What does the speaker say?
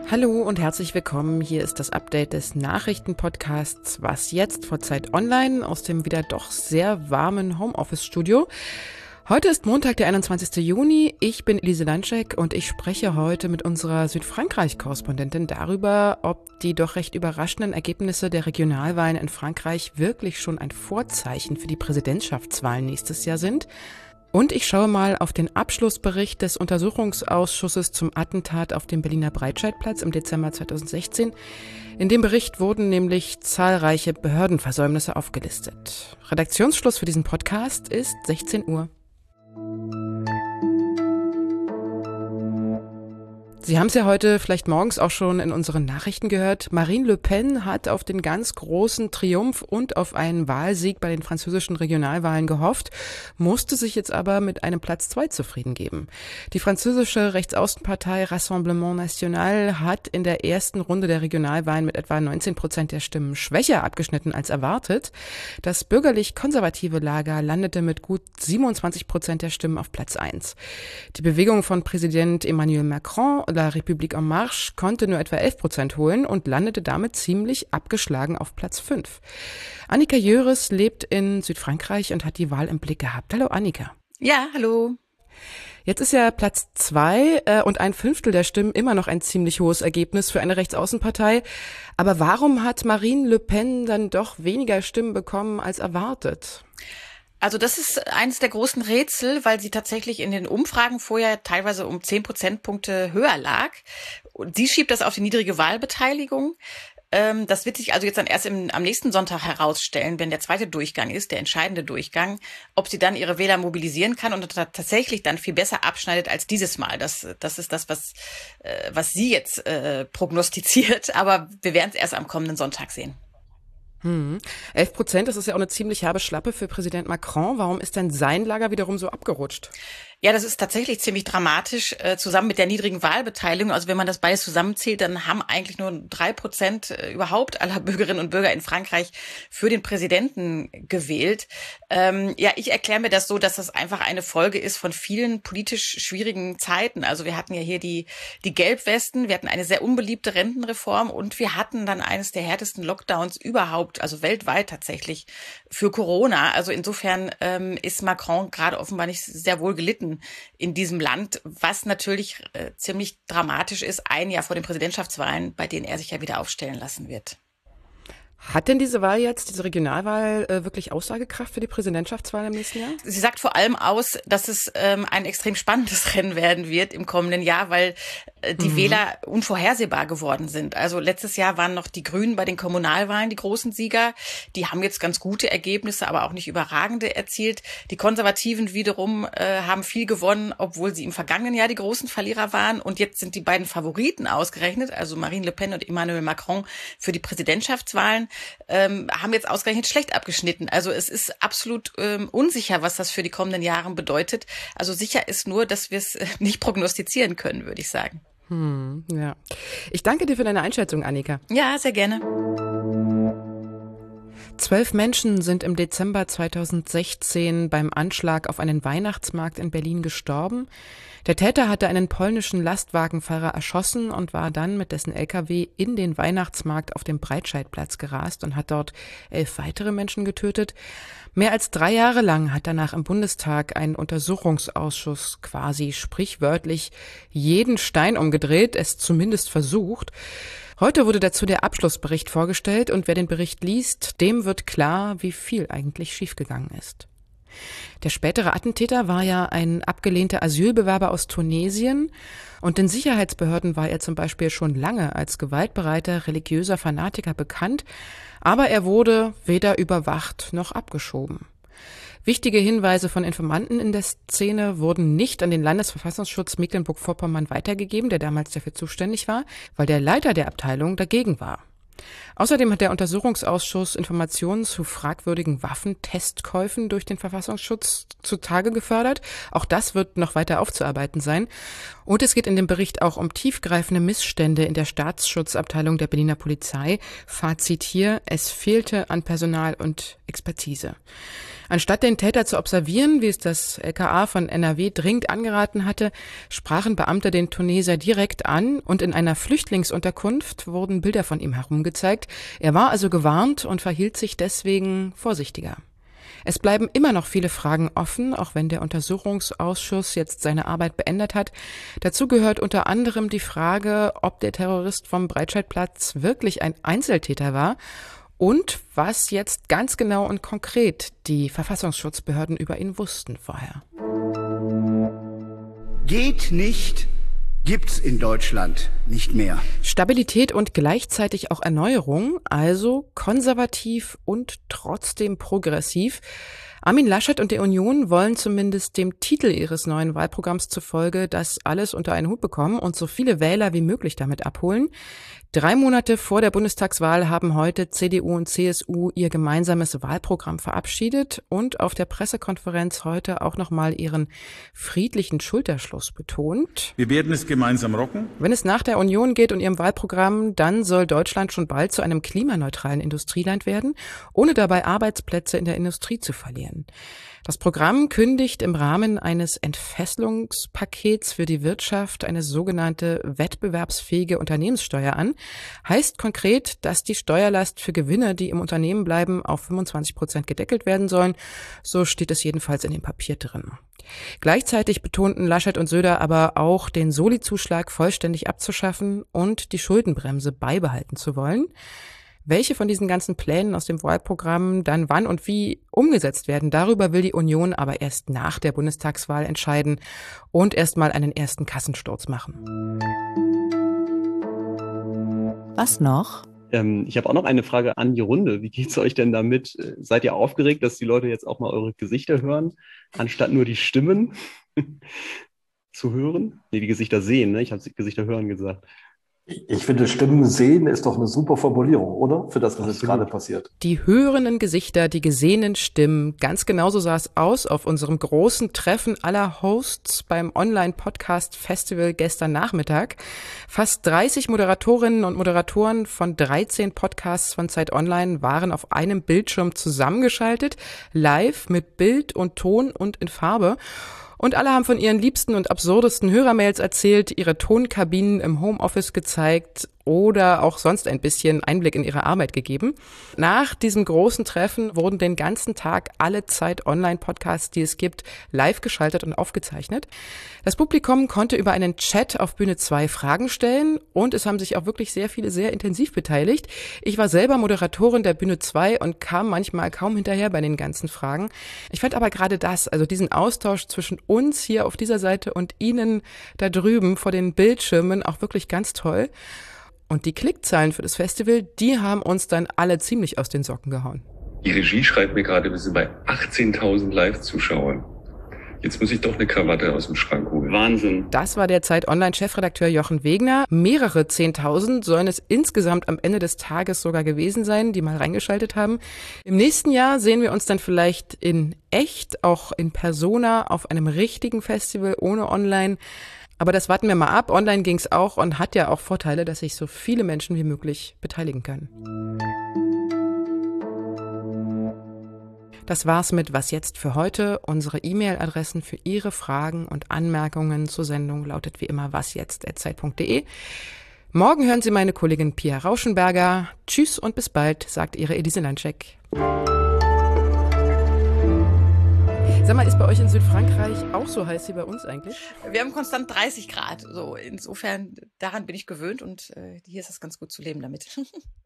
Hallo und herzlich willkommen. Hier ist das Update des Nachrichtenpodcasts Was jetzt vor Zeit online aus dem wieder doch sehr warmen Homeoffice-Studio. Heute ist Montag, der 21. Juni. Ich bin Elise Landschek und ich spreche heute mit unserer Südfrankreich-Korrespondentin darüber, ob die doch recht überraschenden Ergebnisse der Regionalwahlen in Frankreich wirklich schon ein Vorzeichen für die Präsidentschaftswahlen nächstes Jahr sind. Und ich schaue mal auf den Abschlussbericht des Untersuchungsausschusses zum Attentat auf dem Berliner Breitscheidplatz im Dezember 2016. In dem Bericht wurden nämlich zahlreiche Behördenversäumnisse aufgelistet. Redaktionsschluss für diesen Podcast ist 16 Uhr. Sie haben es ja heute vielleicht morgens auch schon in unseren Nachrichten gehört. Marine Le Pen hat auf den ganz großen Triumph und auf einen Wahlsieg bei den französischen Regionalwahlen gehofft, musste sich jetzt aber mit einem Platz 2 zufrieden geben. Die französische Rechtsaußenpartei Rassemblement National hat in der ersten Runde der Regionalwahlen mit etwa 19% der Stimmen schwächer abgeschnitten als erwartet. Das bürgerlich-konservative Lager landete mit gut 27% der Stimmen auf Platz 1. Die Bewegung von Präsident Emmanuel Macron, La République en Marche, konnte nur etwa 11% holen und landete damit ziemlich abgeschlagen auf Platz 5. Annika Jöris lebt in Südfrankreich und hat die Wahl im Blick gehabt. Hallo Annika. Ja, hallo. Jetzt ist ja Platz 2 und 1/5 der Stimmen immer noch ein ziemlich hohes Ergebnis für eine Rechtsaußenpartei. Aber warum hat Marine Le Pen dann doch weniger Stimmen bekommen als erwartet? Also das ist eines der großen Rätsel, weil sie tatsächlich in den Umfragen vorher teilweise um 10 Prozentpunkte höher lag. Und sie schiebt das auf die niedrige Wahlbeteiligung. Das wird sich also jetzt dann erst am nächsten Sonntag herausstellen, wenn der zweite Durchgang ist, der entscheidende Durchgang, ob sie dann ihre Wähler mobilisieren kann und tatsächlich dann viel besser abschneidet als dieses Mal. Das ist das, was sie jetzt prognostiziert. Aber wir werden es erst am kommenden Sonntag sehen. 11%, das ist ja auch eine ziemlich herbe Schlappe für Präsident Macron. Warum ist denn sein Lager wiederum so abgerutscht? Ja, das ist tatsächlich ziemlich dramatisch, zusammen mit der niedrigen Wahlbeteiligung. Also wenn man das beides zusammenzählt, dann haben eigentlich nur 3% überhaupt aller Bürgerinnen und Bürger in Frankreich für den Präsidenten gewählt. Ja, ich erkläre mir das so, dass das einfach eine Folge ist von vielen politisch schwierigen Zeiten. Also wir hatten ja hier die Gelbwesten, wir hatten eine sehr unbeliebte Rentenreform und wir hatten dann eines der härtesten Lockdowns überhaupt, also weltweit tatsächlich, für Corona. Also insofern ist Macron gerade offenbar nicht sehr wohl gelitten in diesem Land, was natürlich ziemlich dramatisch ist, ein Jahr vor den Präsidentschaftswahlen, bei denen er sich ja wieder aufstellen lassen wird. Hat denn diese Wahl jetzt, diese Regionalwahl, wirklich Aussagekraft für die Präsidentschaftswahl im nächsten Jahr? Sie sagt vor allem aus, dass es ein extrem spannendes Rennen werden wird im kommenden Jahr, weil die Wähler unvorhersehbar geworden sind. Also letztes Jahr waren noch die Grünen bei den Kommunalwahlen die großen Sieger. Die haben jetzt ganz gute Ergebnisse, aber auch nicht überragende erzielt. Die Konservativen wiederum haben viel gewonnen, obwohl sie im vergangenen Jahr die großen Verlierer waren. Und jetzt sind die beiden Favoriten ausgerechnet, also Marine Le Pen und Emmanuel Macron für die Präsidentschaftswahlen, haben jetzt ausgerechnet schlecht abgeschnitten. Also es ist absolut unsicher, was das für die kommenden Jahre bedeutet. Also sicher ist nur, dass wir es nicht prognostizieren können, würde ich sagen. Ja. Ich danke dir für deine Einschätzung, Annika. Ja, sehr gerne. 12 Menschen sind im Dezember 2016 beim Anschlag auf einen Weihnachtsmarkt in Berlin gestorben. Der Täter hatte einen polnischen Lastwagenfahrer erschossen und war dann mit dessen LKW in den Weihnachtsmarkt auf dem Breitscheidplatz gerast und hat dort 11 weitere Menschen getötet. Mehr als 3 Jahre lang hat danach im Bundestag ein Untersuchungsausschuss quasi sprichwörtlich jeden Stein umgedreht, es zumindest versucht. Heute wurde dazu der Abschlussbericht vorgestellt und wer den Bericht liest, dem wird klar, wie viel eigentlich schiefgegangen ist. Der spätere Attentäter war ja ein abgelehnter Asylbewerber aus Tunesien und den Sicherheitsbehörden war er zum Beispiel schon lange als gewaltbereiter religiöser Fanatiker bekannt, aber er wurde weder überwacht noch abgeschoben. Wichtige Hinweise von Informanten in der Szene wurden nicht an den Landesverfassungsschutz Mecklenburg-Vorpommern weitergegeben, der damals dafür zuständig war, weil der Leiter der Abteilung dagegen war. Außerdem hat der Untersuchungsausschuss Informationen zu fragwürdigen Waffentestkäufen durch den Verfassungsschutz zutage gefördert. Auch das wird noch weiter aufzuarbeiten sein. Und es geht in dem Bericht auch um tiefgreifende Missstände in der Staatsschutzabteilung der Berliner Polizei. Fazit hier: Es fehlte an Personal und Expertise. Anstatt den Täter zu observieren, wie es das LKA von NRW dringend angeraten hatte, sprachen Beamte den Tunesier direkt an und in einer Flüchtlingsunterkunft wurden Bilder von ihm herumgezeigt. Er war also gewarnt und verhielt sich deswegen vorsichtiger. Es bleiben immer noch viele Fragen offen, auch wenn der Untersuchungsausschuss jetzt seine Arbeit beendet hat. Dazu gehört unter anderem die Frage, ob der Terrorist vom Breitscheidplatz wirklich ein Einzeltäter war und was jetzt ganz genau und konkret die Verfassungsschutzbehörden über ihn wussten vorher. Geht nicht, gibt's in Deutschland nicht mehr. Stabilität und gleichzeitig auch Erneuerung, also konservativ und trotzdem progressiv. Armin Laschet und die Union wollen zumindest dem Titel ihres neuen Wahlprogramms zufolge das alles unter einen Hut bekommen und so viele Wähler wie möglich damit abholen. 3 Monate vor der Bundestagswahl haben heute CDU und CSU ihr gemeinsames Wahlprogramm verabschiedet und auf der Pressekonferenz heute auch nochmal ihren friedlichen Schulterschluss betont. Wir werden es gemeinsam rocken. Wenn es nach der Union geht und ihrem Wahlprogramm, dann soll Deutschland schon bald zu einem klimaneutralen Industrieland werden, ohne dabei Arbeitsplätze in der Industrie zu verlieren. Das Programm kündigt im Rahmen eines Entfesselungspakets für die Wirtschaft eine sogenannte wettbewerbsfähige Unternehmenssteuer an. Heißt konkret, dass die Steuerlast für Gewinne, die im Unternehmen bleiben, auf 25% gedeckelt werden sollen. So steht es jedenfalls in dem Papier drin. Gleichzeitig betonten Laschet und Söder aber auch, den Soli-Zuschlag vollständig abzuschaffen und die Schuldenbremse beibehalten zu wollen. Welche von diesen ganzen Plänen aus dem Wahlprogramm dann wann und wie umgesetzt werden, darüber will die Union aber erst nach der Bundestagswahl entscheiden und erst mal einen ersten Kassensturz machen. Was noch? Ich habe auch noch eine Frage an die Runde. Wie geht's euch denn damit? Seid ihr aufgeregt, dass die Leute jetzt auch mal eure Gesichter hören, anstatt nur die Stimmen zu hören? Nee, die Gesichter sehen, ne? Ich habe Gesichter hören gesagt. Ich finde, Stimmen sehen ist doch eine super Formulierung, oder? Für das, was jetzt gerade passiert. Die hörenden Gesichter, die gesehenen Stimmen. Ganz genauso sah es aus auf unserem großen Treffen aller Hosts beim Online-Podcast-Festival gestern Nachmittag. Fast 30 Moderatorinnen und Moderatoren von 13 Podcasts von Zeit Online waren auf einem Bildschirm zusammengeschaltet, live mit Bild und Ton und in Farbe. Und alle haben von ihren liebsten und absurdesten Hörermails erzählt, ihre Tonkabinen im Homeoffice gezeigt oder auch sonst ein bisschen Einblick in ihre Arbeit gegeben. Nach diesem großen Treffen wurden den ganzen Tag alle Zeit-Online-Podcasts, die es gibt, live geschaltet und aufgezeichnet. Das Publikum konnte über einen Chat auf Bühne 2 Fragen stellen und es haben sich auch wirklich sehr viele sehr intensiv beteiligt. Ich war selber Moderatorin der Bühne 2 und kam manchmal kaum hinterher bei den ganzen Fragen. Ich fand aber gerade das, also diesen Austausch zwischen uns hier auf dieser Seite und Ihnen da drüben vor den Bildschirmen auch wirklich ganz toll. Und die Klickzahlen für das Festival, die haben uns dann alle ziemlich aus den Socken gehauen. Die Regie schreibt mir gerade, wir sind bei 18.000 Live-Zuschauern. Jetzt muss ich doch eine Krawatte aus dem Schrank holen. Wahnsinn. Das war der Zeit-Online-Chefredakteur Jochen Wegner. Mehrere 10.000 sollen es insgesamt am Ende des Tages sogar gewesen sein, die mal reingeschaltet haben. Im nächsten Jahr sehen wir uns dann vielleicht in echt, auch in Persona, auf einem richtigen Festival ohne Online. Aber das warten wir mal ab. Online ging's auch und hat ja auch Vorteile, dass sich so viele Menschen wie möglich beteiligen können. Das war's mit Was jetzt für heute. Unsere E-Mail-Adressen für Ihre Fragen und Anmerkungen zur Sendung lautet wie immer wasjetzt@zeit.de. Morgen hören Sie meine Kollegin Pia Rauschenberger. Tschüss und bis bald, sagt Ihre Elise Landscheck. Sag mal, ist bei euch in Südfrankreich auch so heiß wie bei uns eigentlich? Wir haben konstant 30 Grad. So, insofern, daran bin ich gewöhnt und hier ist es ganz gut zu leben damit.